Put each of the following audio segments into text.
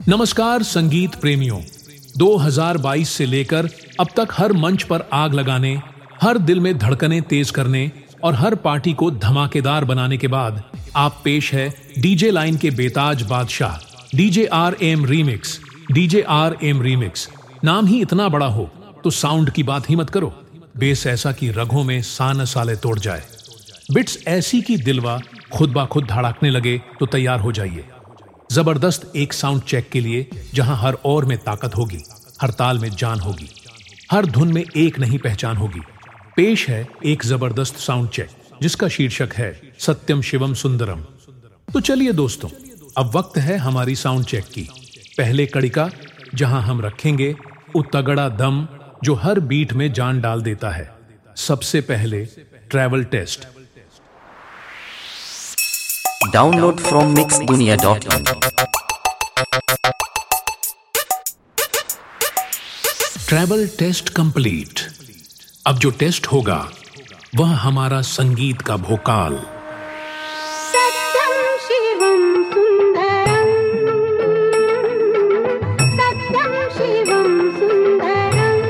नमस्कार संगीत प्रेमियों। 2022 से लेकर अब तक हर मंच पर आग लगाने, हर दिल में धड़कनें तेज करने और हर पार्टी को धमाकेदार बनाने के बाद आप पेश है डीजे लाइन के बेताज बादशाह DJRM रीमिक्स। DJRM रीमिक्स नाम ही इतना बड़ा हो तो साउंड की बात ही मत करो। बेस ऐसा कि रगों में सान साले तोड़ जाए, बिट्स ऐसी कि दिलवा खुद ब खुद धड़कने लगे तो तैयार हो जाइए। जबरदस्त एक साउंड चेक के लिए जहां हर ओर में ताकत होगी, हर ताल में जान होगी, हर धुन में एक नहीं पहचान होगी। पेश है एक जबरदस्त साउंड चेक जिसका शीर्षक है सत्यम शिवम सुंदरम। तो चलिए दोस्तों, अब वक्त है हमारी साउंड चेक की। पहले कड़ी का जहां हम रखेंगे वो तगड़ा दम जो हर बीट में जान डाल देता है। सबसे पहले travel test. Download from mixdunia.in। Travel test complete. अब जो टेस्ट होगा वह हमारा संगीत का भोकाल। सत्यम शिवम सुंदरम, सत्यम शिवम सुंदरम।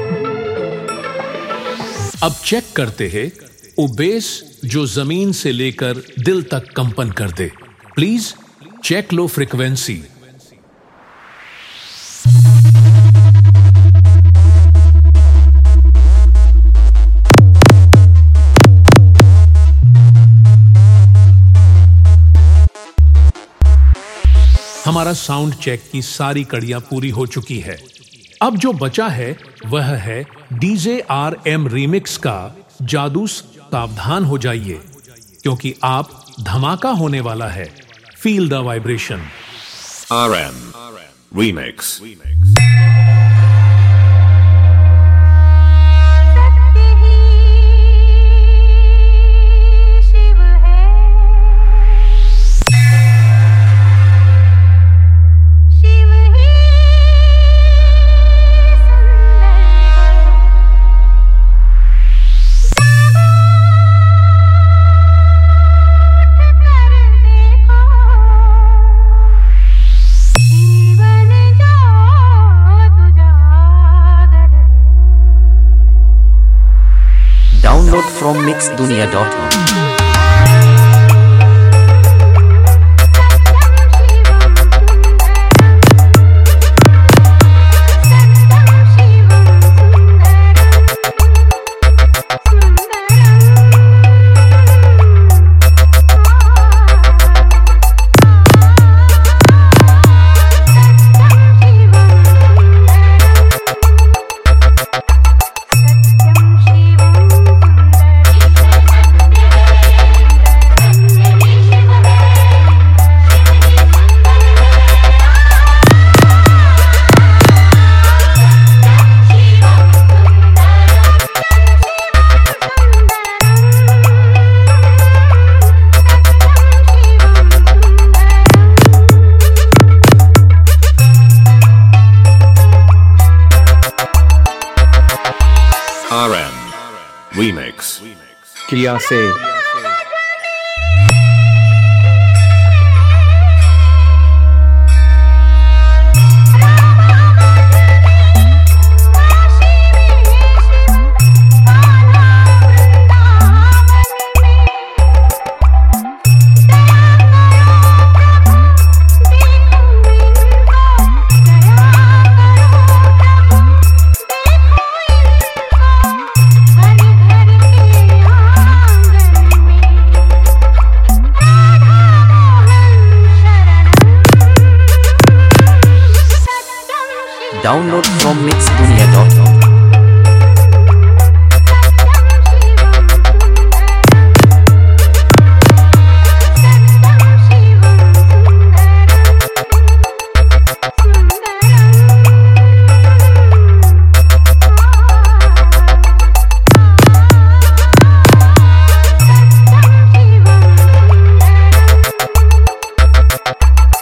अब चेक करते हैं वो बेस जो जमीन से लेकर दिल तक कंपन कर दे। प्लीज चेक लो फ्रीक्वेंसी। हमारा साउंड चेक की सारी कड़ियां पूरी हो चुकी है। अब जो बचा है वह है DJRM रीमिक्स का जादू। सावधान हो जाइए क्योंकि आप धमाका होने वाला है। Feel the vibration. RM Remix। Download from mixdunia.in। RM Remix। क्रिया से Download from mixdunia.in।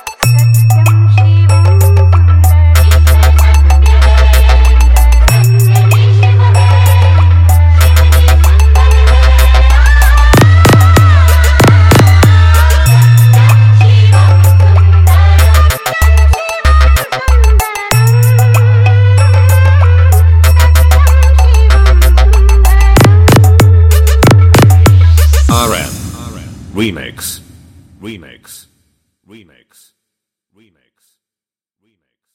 Satyam Shivam Sundaram. Remix. Remix. Remix. Remix.